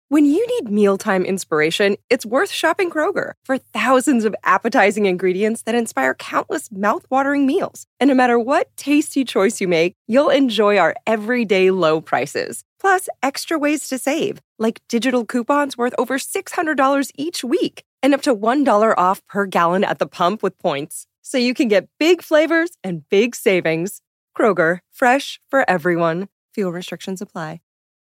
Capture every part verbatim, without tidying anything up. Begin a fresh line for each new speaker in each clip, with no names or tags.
When you need mealtime inspiration, it's worth shopping Kroger for thousands of appetizing ingredients that inspire countless mouth-watering meals. And no matter what tasty choice you make, you'll enjoy our everyday low prices. Plus, extra ways to save, like digital coupons worth over six hundred dollars each week and up to one dollar off per gallon at the pump with points. So you can get big flavors and big savings. Kroger, fresh for everyone. Fuel restrictions apply.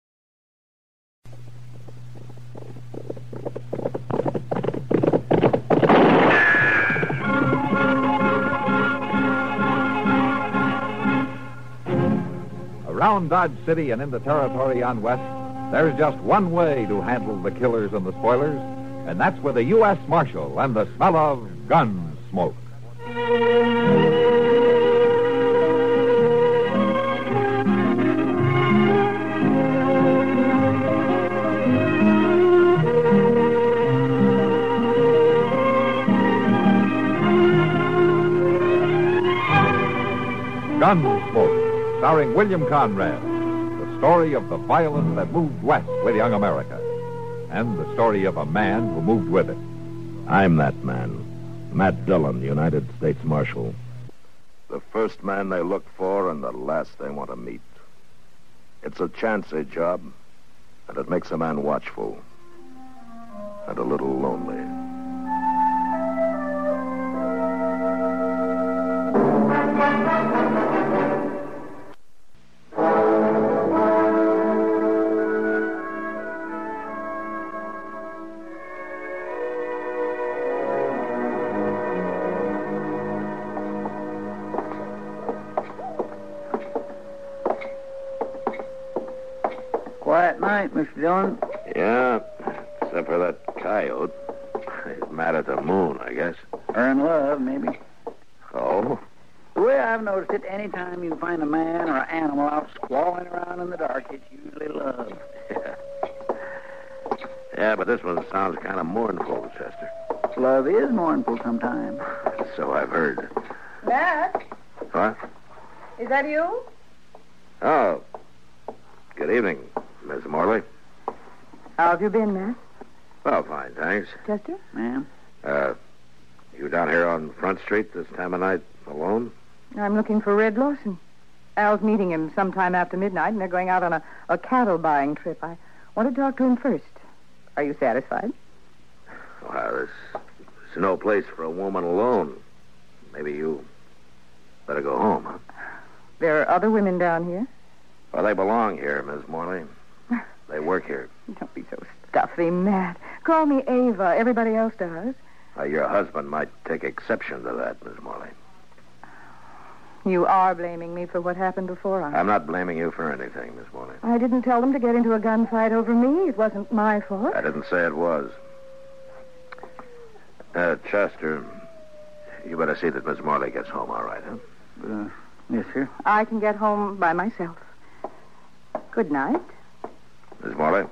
Around Dodge City and in the territory on West, there's just one way to handle the killers and the spoilers, and that's with a U S Marshal and the smell of gun smoke. Gunsmoke, starring William Conrad, the story of the violence that moved west with young America, and the story of a man who moved with it.
I'm that man, Matt Dillon, United States Marshal. The first man they look for and the last they want to meet. It's a chancy job, and it makes a man watchful and a little lonely.
Quiet night, Mister Dillon.
Yeah, except for that coyote. He's mad at the moon, I guess.
Or in love, maybe.
Oh?
The way I've noticed it, any time you find a man or an animal out squalling around in the dark, it's usually love.
Yeah. Yeah, but this one sounds kind of mournful, Chester.
Love is mournful sometimes.
So I've heard.
Matt?
What?
Is that you?
Oh. Good evening, Miss Morley.
How have you been, Matt?
Well, fine, thanks.
Chester?
Ma'am?
Uh, you down here on Front Street this time of night alone?
I'm looking for Red Lawson. Al's meeting him sometime after midnight, and they're going out on a, a cattle buying trip. I want to talk to him first. Are you satisfied?
Well, there's, there's no place for a woman alone. Maybe you better go home, huh?
There are other women down here.
Well, they belong here, Miss Morley. They work here.
Don't be so stuffy, Matt. Call me Ava. Everybody else does.
Uh, your husband might take exception to that, Miss Morley.
You are blaming me for what happened before. I...
I'm not blaming you for anything, Miss Morley.
I didn't tell them to get into a gunfight over me. It wasn't my fault.
I didn't say it was. Uh, Chester, you better see that Miss Morley gets home all right, huh?
Uh, yes, sir.
I can get home by myself. Good night.
Miss Morley?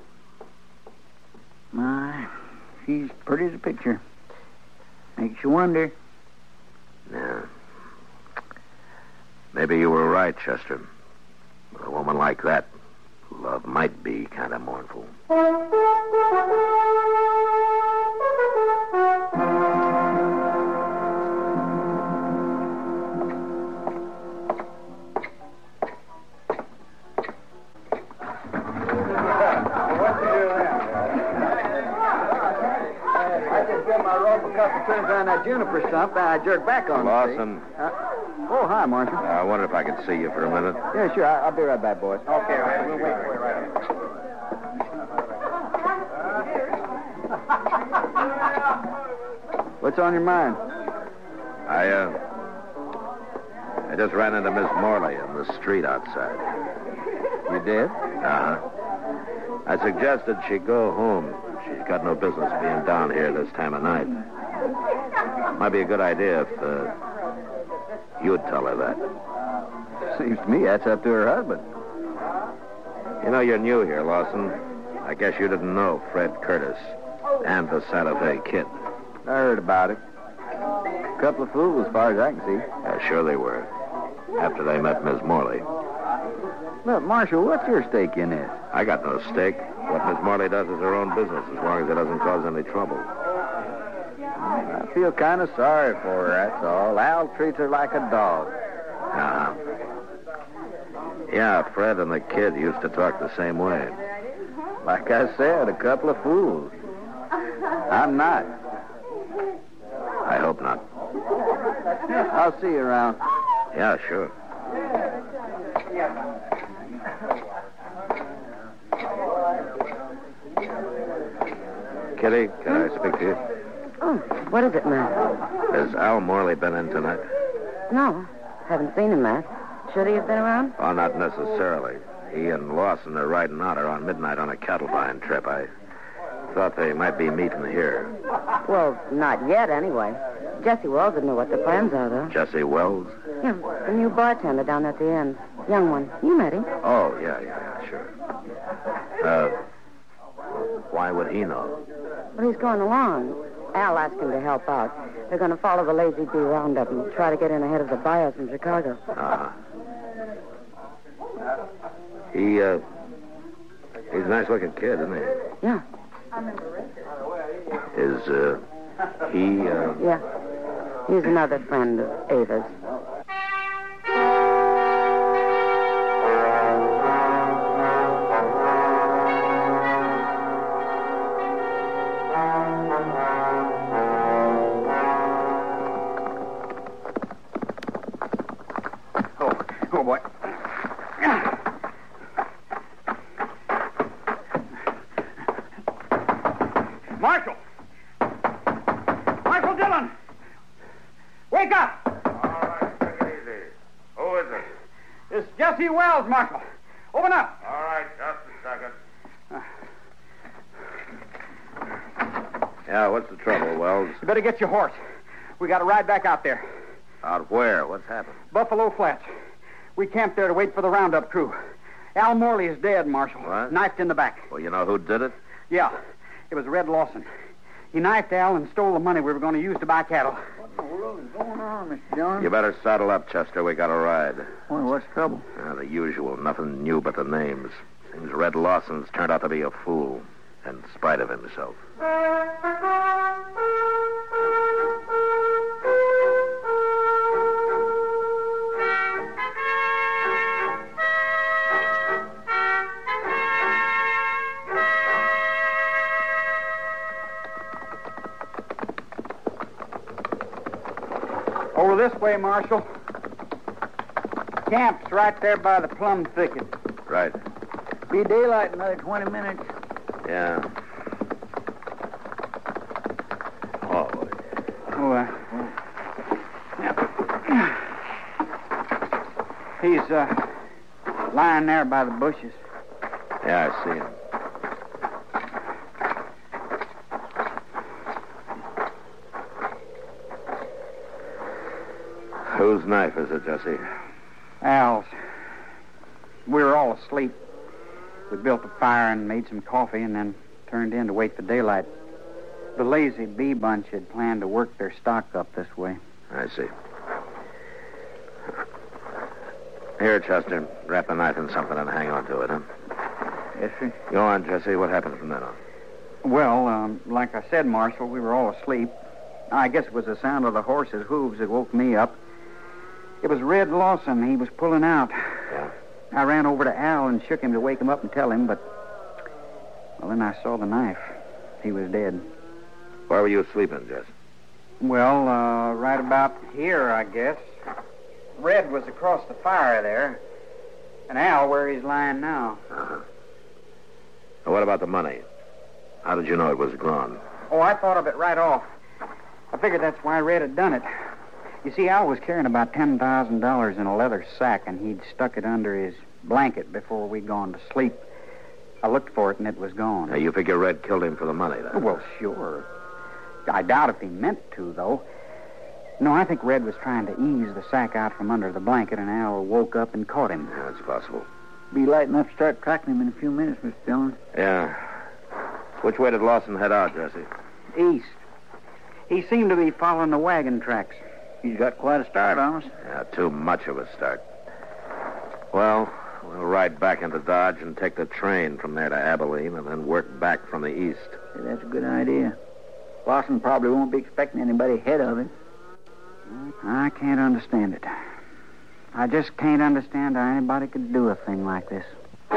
My, she's pretty as a picture. Makes you wonder.
Yeah. Maybe you were right, Chester. With a woman like that, love might be kind of mournful.
Turns around that juniper stump, I jerk back on it.
Lawson.
Uh, oh, hi, Marshal.
Uh, I wonder if I could see you for a minute.
Yeah, sure. I, I'll be right back, boys. Okay, all right. We'll wait for you right here. What's on your mind?
I, uh... I just ran into Miss Morley on the street outside.
You did?
Uh-huh. I suggested she go home. She's got no business being down here this time of night. Might be a good idea if uh, you'd tell her that.
Seems to me that's up to her husband.
You know, you're new here, Lawson. I guess you didn't know Fred Curtis and the Santa Fe Kid.
I heard about it. A couple of fools, as far as I can see.
Uh, sure they were. After they met Miss Morley.
Look, Marshal, what's your stake in this?
I got no stake. What Miss Morley does is her own business, as long as it doesn't cause any trouble.
I feel kind of sorry for her, that's all. Al treats her like a dog.
Uh-huh. Yeah, Fred and the kid used to talk the same way.
Like I said, a couple of fools. I'm not.
I hope not.
I'll see you around.
Yeah, sure. Kitty, can I speak to you?
Oh, what is it, Matt?
Has Al Morley been in tonight?
No, haven't seen him, Matt. Should he have been around?
Oh, not necessarily. He and Lawson are riding out around midnight on a cattle buying trip. I thought they might be meeting here.
Well, not yet, anyway. Jesse Wells would know what the plans are, though.
Jesse Wells?
Yeah, the new bartender down at the end. Young one. You met him.
Oh, yeah, yeah, yeah, sure. Uh, why would he know?
Well, he's going along. Al asked him to help out. They're going to follow the Lazy Bee roundup and try to get in ahead of the buyers from Chicago.
Uh-huh. He, uh, he's a nice-looking kid, isn't he?
Yeah.
Is, uh, he, uh...
Yeah. He's another friend of Ava's.
Oh, oh, boy. Marshal! Marshal Dillon! Wake up!
All right, take it easy. Who is it?
It's Jesse Wells, Marshal. Open up.
All right, just a second. Yeah, what's the trouble, Wells?
You better get your horse. We got to ride back out there.
Out where? What's happened?
Buffalo Flats. We camped there to wait for the roundup crew. Al Morley is dead, Marshal.
What?
Knifed in the back.
Well, you know who did it?
Yeah. It was Red Lawson. He knifed Al and stole the money we were going to use to buy cattle.
What in the world is going on, Mister Dillon?
You better saddle up, Chester. We got a ride.
Well, what's the trouble?
Uh, the usual. Nothing new but the names. Seems Red Lawson's turned out to be a fool, in spite of himself.
Over this way, Marshal. Camp's right there by the plum thicket.
Right.
Be daylight in another twenty minutes.
Yeah. Oh,
Oh, uh, yeah. He's, uh, lying there by the bushes.
yeah, I see him. Whose knife is it, Jesse?
Al's. We were all asleep. We built a fire and made some coffee and then turned in to wait for daylight. The Lazy Bee bunch had planned to work their stock up this way.
I see. Here, Chester. Wrap the knife in something and hang on to it, huh?
Yes, sir.
Go on, Jesse. What happened from then on?
Well, um, like I said, Marshal, we were all asleep. I guess it was the sound of the horse's hooves that woke me up. It was Red Lawson. He was pulling out.
Yeah.
I ran over to Al and shook him to wake him up and tell him, but... Well, then I saw the knife. He was dead.
Where were you sleeping, Jess?
Well, uh, right about here, I guess. Red was across the fire there. And Al where he's lying now.
Uh-huh. Now, what about the money? How did you know it was gone?
Oh, I thought of it right off. I figured that's why Red had done it. You see, Al was carrying about ten thousand dollars in a leather sack, and he'd stuck it under his blanket before we'd gone to sleep. I looked for it, and it was gone.
Now, you figure Red killed him for the money, then?
Well, sure. I doubt if he meant to, though. No, I think Red was trying to ease the sack out from under the blanket, and Al woke up and caught him.
Yeah, it's possible.
Be light enough to start tracking him in a few minutes, Mister Dillon.
Yeah. Which way did Lawson head out, Jesse?
East. He seemed to be following the wagon tracks.
He's got quite a start on us.
Yeah, too much of a start. Well, We'll ride back into Dodge and take the train from there to Abilene and then work back from the east.
Say, that's a good idea. Lawson probably won't be expecting anybody ahead of him.
I can't understand it. I just can't understand how anybody could do a thing like this.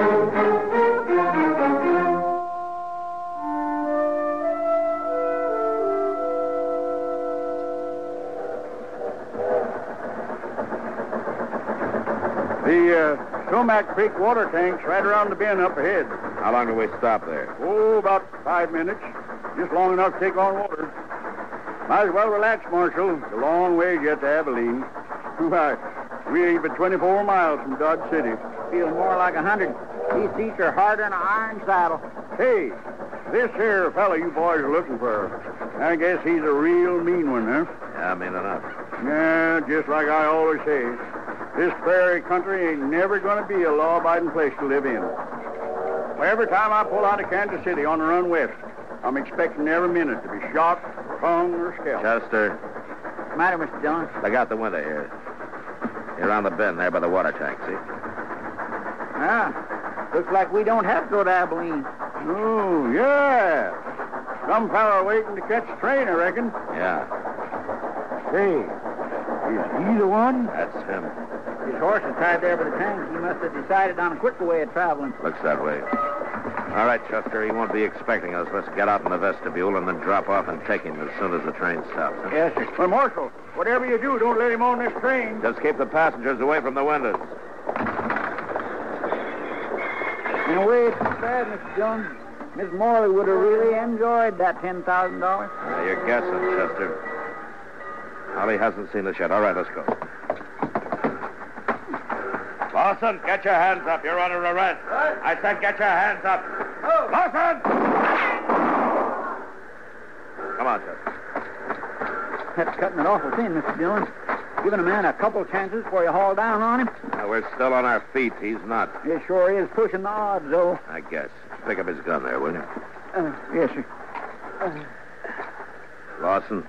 The uh, Sumac Creek water tank's right around the bend up ahead.
How long do we stop there?
Oh, about five minutes. Just long enough to take on water. Might as well relax, Marshal. It's a long way yet to Abilene. Why, we ain't but twenty-four miles from Dodge City.
Feel more like a hundred. These seats are harder than an iron saddle.
Hey, this here fella you boys are looking for, I guess he's a real mean one, huh?
Yeah, mean enough.
Yeah, just like I always say. This prairie country ain't never going to be a law-abiding place to live in. Well, every time I pull out of Kansas City on the run west, I'm expecting every minute to be shot, hung, or scalped.
Chester,
What's the matter, Mister Dillon?
look out the window here. You're on the bend there by the water tank, see?
Ah, looks like we don't have to go to Abilene.
Oh, yeah. Some fella waiting to catch the train, I reckon.
Yeah,
Hey, is he the one?
that's him.
His horse is tied there by the tank. He must have decided on a quicker way of traveling.
Looks that way. All right, Chester, he won't be expecting us. Let's get out in the vestibule and then drop off and take him as soon as the train stops. Huh?
Yes, sir.
Well, Marshal, whatever you do, don't let him on this train.
Just keep the passengers away from the windows.
In a way, it's too bad, Mister Dillon. Miss Morley would have really enjoyed that ten thousand dollars.
Uh, you're guessing, Chester. Ollie hasn't seen us yet. All right, let's go. Lawson, get your hands up. You're under arrest. Right. I said get your hands up. Oh. Lawson! Come on, Chester.
That's cutting it awful thin, Mister Dillon. Giving a man a couple chances before you haul down on him.
Uh, we're still on our feet. He's not.
It sure is pushing the odds, though.
I guess. Pick up his gun there, will you?
Uh, yes, sir. Uh,
Lawson?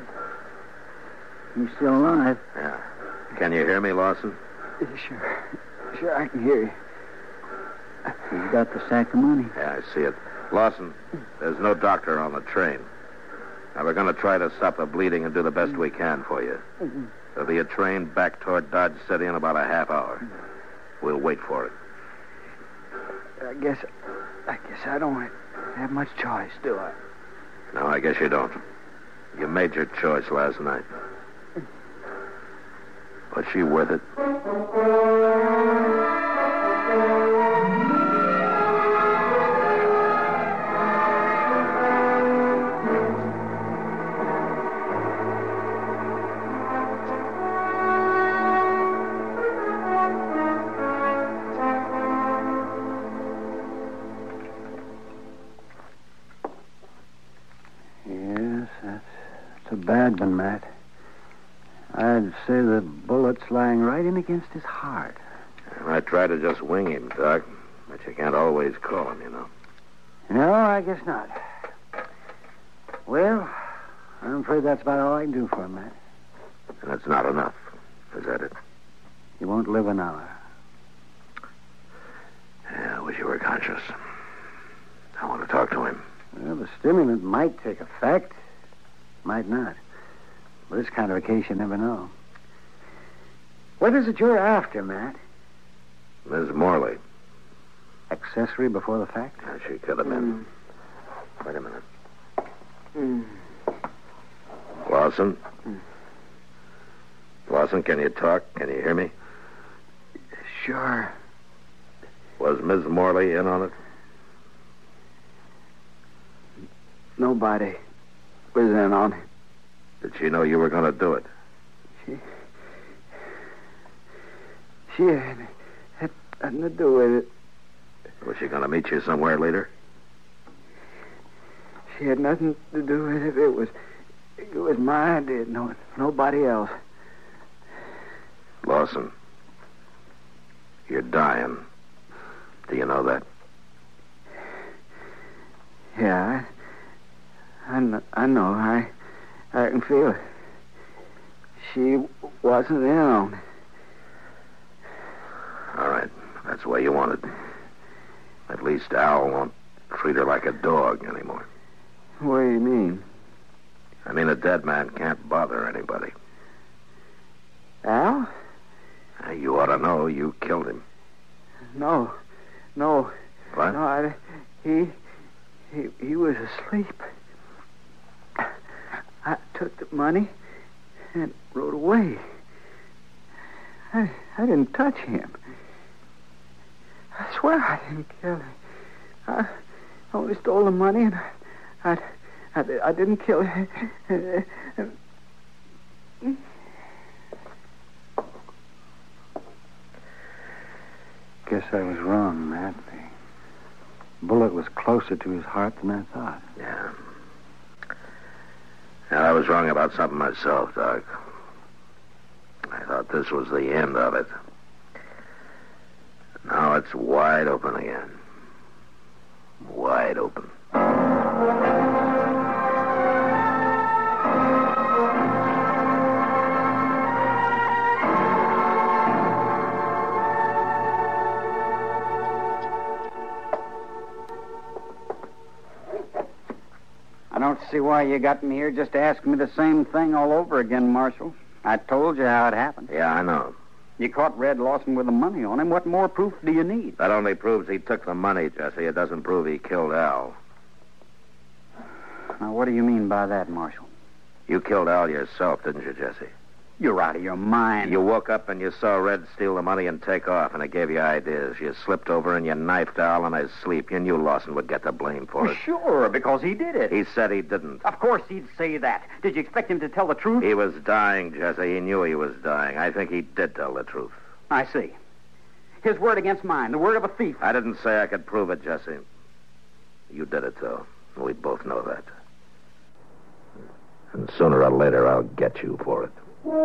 he's still alive.
Yeah. Can you hear me, Lawson?
Sure. Sure, I can hear you. He's got the sack of money.
Yeah, I see it. Lawson, there's no doctor on the train. Now, we're going to try to stop the bleeding and do the best we can for you. There'll be a train back toward Dodge City in about a half hour. We'll wait for it.
I guess... I guess I don't have much choice, do I?
No, I guess you don't. You made your choice last night. Was she worth it?
Yes, that's, that's a bad one, Matt. I'd say the bullet's lying right in against his heart.
I tried to just wing him, Doc. But you can't always call him, you know.
No, I guess not. Well, I'm afraid that's about all I can do for him, Matt.
And it's not enough. Is that it?
He won't live an hour.
Yeah, I wish you were conscious. I want to talk to him.
Well, the stimulant might take effect. Might not. But this kind of a case, you never know. What is it you're after, Matt?
Miss Morley.
Accessory before the fact?
Yeah, she could have been. Mm. Wait a minute. Mm. Lawson? Mm. Lawson, can you talk? Can you hear me?
Sure.
Was Miss Morley in on it?
Nobody was in on it.
Did she know you were going to do it?
She... She had, had nothing to do with it.
Was she going to meet you somewhere later?
She had nothing to do with it. It was... It was my idea. No, nobody else.
Lawson, you're dying. Do you know that?
Yeah, I, I, know, I know. I, I can feel it. She wasn't in on it.
All right. That's the way you want it. At least Al won't treat her like a dog anymore.
What do you mean?
I mean, a dead man can't bother anybody.
Al?
Uh, You ought to know you killed him.
No. No.
What?
No, I, he, he, he was asleep. I took the money and rode away. I, I didn't touch him. I swear I didn't kill him. I only stole the money and I, I, I, I didn't kill him.
Guess I was wrong, Matt. The bullet was closer to his heart than I thought.
Yeah. Yeah, I was wrong about something myself, Doc. I thought this was the end of it. Now it's wide open again. Wide open.
I don't see why you got me here just to ask me the same thing all over again, Marshal. I told you how it happened.
Yeah, I know.
You caught Red Lawson with the money on him. What more proof do you need?
That only proves he took the money, Jesse. It doesn't prove he killed Al.
Now, what do you mean by that, Marshal?
You killed Al yourself, didn't you, Jesse?
You're out of your mind.
You woke up and you saw Red steal the money and take off, and it gave you ideas. You slipped over and you knifed Al in his sleep. You knew Lawson would get the blame for
Well,
it.
sure, because he did it.
He said he didn't.
Of course he'd say that. Did you expect him to tell the truth?
He was dying, Jesse. He knew he was dying. I think he did tell the truth.
I see. His word against mine, the word of a thief.
I didn't say I could prove it, Jesse. You did it, though. We both know that. And sooner or later, I'll get you for it.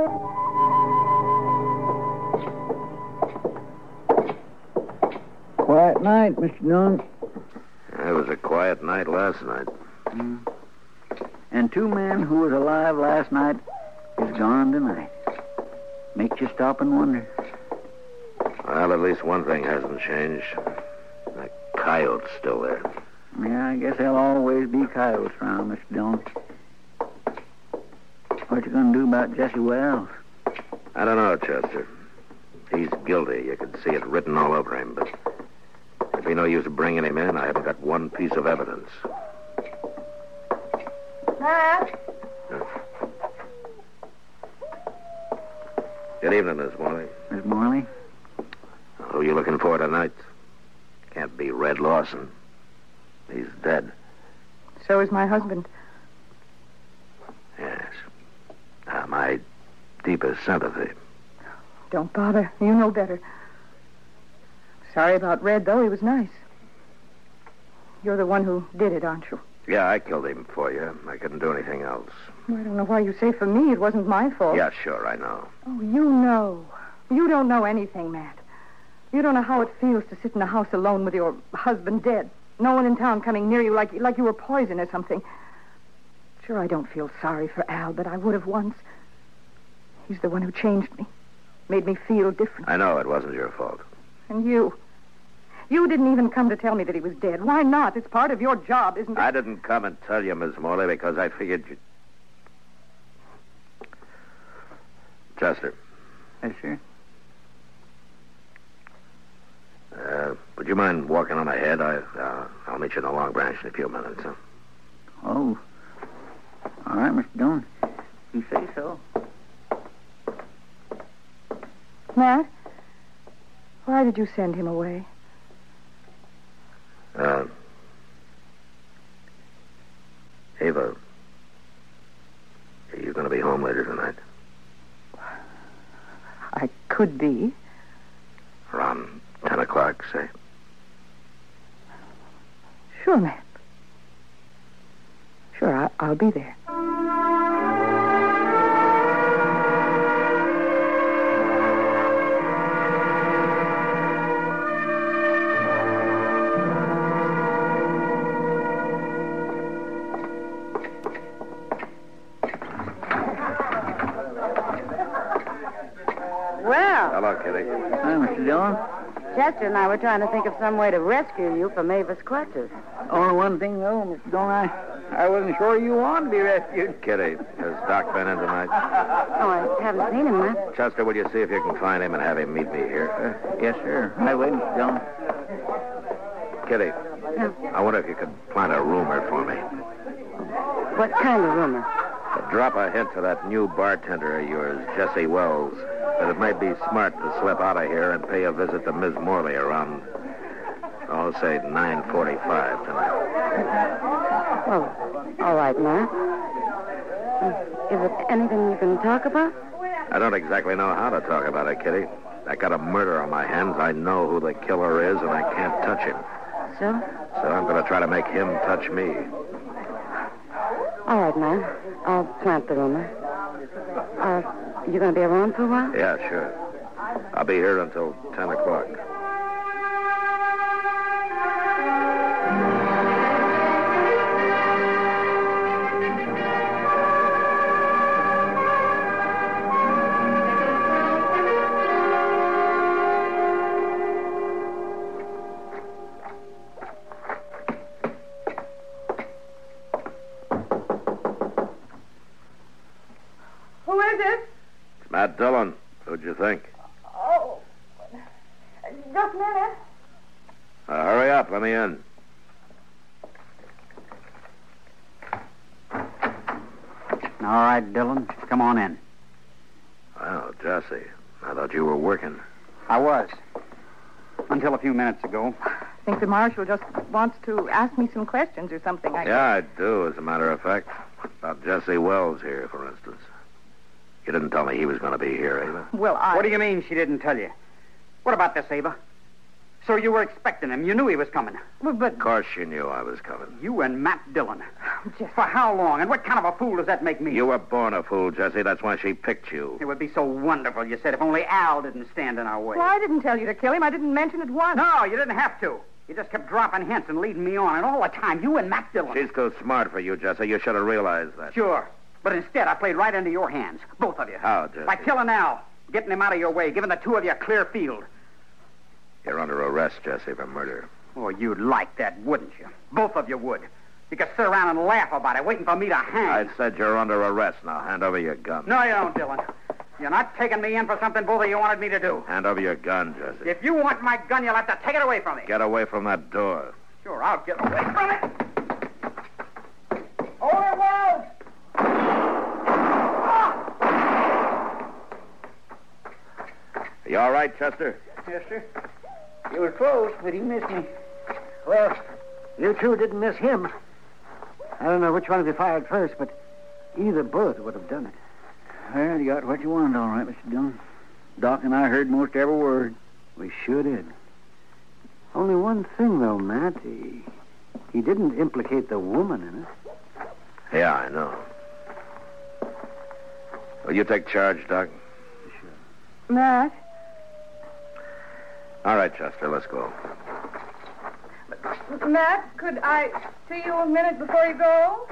Quiet night, Mister Dunn.
It was a quiet night last night.
Mm. And two men who was alive last night is gone tonight. Makes you stop and wonder.
Well, at least one thing hasn't changed. The coyote's still there.
Yeah, I guess there'll always be coyotes around, Mister Dillon. What you gonna do about Jesse Wells?
I don't know, Chester. He's guilty. You can see it written all over him, but it'd be no use bringing him in. I haven't got one piece of evidence.
Matt?
Good evening, Miss Morley.
Miss Morley?
Who are you looking for tonight? Can't be Red Lawson. He's dead.
So is my husband.
Yes. Uh, my deepest sympathy.
Don't bother. You know better. Sorry about Red, though. He was nice. You're the one who did it, aren't you?
Yeah, I killed him for you. I couldn't do anything else.
Well, I don't know why you say for me. It wasn't my fault.
Yeah, sure, I know.
Oh, you know. You don't know anything, Matt. You don't know how it feels to sit in a house alone with your husband dead. No one in town coming near you like, like you were poison or something. Sure, I don't feel sorry for Al, but I would have once. He's the one who changed me. Made me feel different.
I know it wasn't your fault.
And you. You didn't even come to tell me that he was dead. Why not? It's part of your job, isn't it?
I didn't come and tell you, Miss Morley, because I figured you... Chester.
Yes, sir.
Uh, would you mind walking on ahead? I, uh, I'll meet you in the Long Branch in a few minutes. Huh?
Oh. All right, Mister Dillon. You say so.
Matt? Why did you send him away?
Uh, Ava, are you going to be home later tonight?
I could be.
Around ten o'clock, say.
Sure, Matt. Sure, I- I'll be there.
Well,
Hello, Kitty.
Hi, Mister Dillon.
Chester and I were trying to think of some way to rescue you from Mavis' clutches.
Only one thing, though, Mister Dillon, I, I wasn't sure you wanted to be rescued.
Kitty, has Doc been in tonight?
Oh, I haven't seen him, Matt.
Chester, will you see if you can find him and have him meet me here?
Uh, yes, sir. I will, Mister Dillon.
Kitty,
No.
I wonder if you could plant a rumor for me.
What kind of rumor?
Drop a hint to that new bartender of yours, Jesse Wells, that it may be smart to slip out of here and pay a visit to Miss Morley around, oh, say, nine forty-five tonight.
Oh, all right, Matt. Is it anything you can talk about?
I don't exactly know how to talk about it, Kitty. I got a murder on my hands. I know who the killer is, and I can't touch him.
So?
So I'm going to try to make him touch me.
All right, Matt. I'll plant the rumor. Uh, you going to be around for a while?
Yeah, sure. I'll be here until ten o'clock.
Who is it?
It's Matt Dillon. Who'd you think?
Oh, just a minute.
Uh, hurry up. Let me in.
All right, Dillon. Come on in.
Well, Jesse, I thought you were working.
I was. Until a few minutes ago.
I think the marshal just wants to ask me some questions or something. I
Yeah, I do, as a matter of fact. About Jesse Wells here, for instance. You didn't tell me he was going to be here, Ava.
Well, I...
What do you mean she didn't tell you? What about this, Ava? So you were expecting him. You knew he was coming.
Well, but...
Of course you knew I was coming.
You and Matt Dillon.
Just...
For how long? And what kind of a fool does that make me?
You were born a fool, Jesse. That's why she picked you.
It would be so wonderful, you said, if only Al didn't stand in our way.
Well, I didn't tell you to kill him. I didn't mention it once.
No, you didn't have to. You just kept dropping hints and leading me on. And all the time, you and Matt Dillon.
She's too smart for you, Jesse. You should have realized that.
Sure. But instead, I played right into your hands. Both of you.
How, Jesse?
By killing Al. Getting him out of your way. Giving the two of you a clear field.
You're under arrest, Jesse, for murder.
Oh, you'd like that, wouldn't you? Both of you would. You could sit around and laugh about it, waiting for me to hang.
I said you're under arrest. Now, hand over your gun.
No, you don't, Dillon. You're not taking me in for something both of you wanted me to do.
Hand over your gun, Jesse.
If you want my gun, you'll have to take it away from me.
Get away from that door.
Sure, I'll get away from it. Over it, Wells!
You all right, Chester?
Yes, sir. You were close, but he missed me. Well, you two didn't miss him. I don't know which one of you fired first, but either both would have done it. Well, you got what you wanted, all right, Mister Dillon. Doc and I heard most every word. We sure did. Only one thing, though, Matt. He, he didn't implicate the woman in it.
Yeah, I know. Will you take charge, Doc?
Matt?
All right, Chester, let's go.
Matt, could I see you a minute before you go?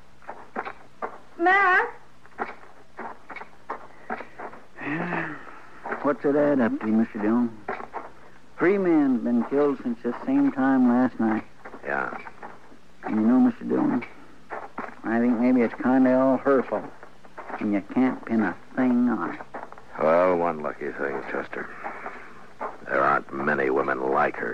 Matt?
What's it add up to, Mister Dillon? Three men have been killed since the same time last night.
Yeah.
And you know, Mister Dillon, I think maybe it's kind of all her fault. And you can't pin a thing on her.
Well, one lucky thing, Chester. There aren't many women like her.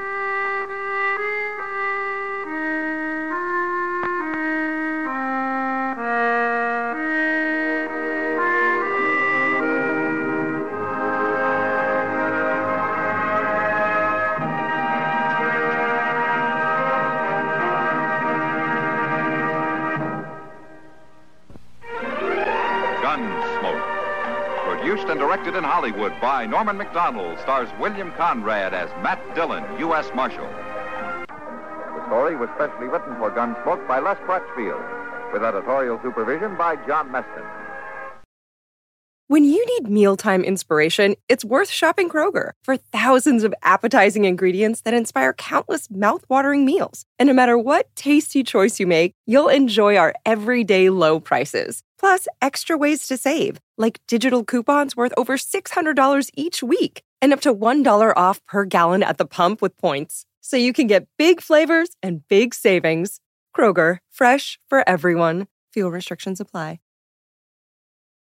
Produced and directed in Hollywood by Norman Macdonald, stars William Conrad as Matt Dillon, U S Marshal.
The story was specially written for Gunsmoke by Les Crutchfield, with editorial supervision by John Meston.
When you need mealtime inspiration, it's worth shopping Kroger for thousands of appetizing ingredients that inspire countless mouth-watering meals. And no matter what tasty choice you make, you'll enjoy our everyday low prices. Plus, extra ways to save, like digital coupons worth over six hundred dollars each week. and up to one dollar off per gallon at the pump with points. So you can get big flavors and big savings. Kroger, fresh for everyone. Fuel restrictions apply.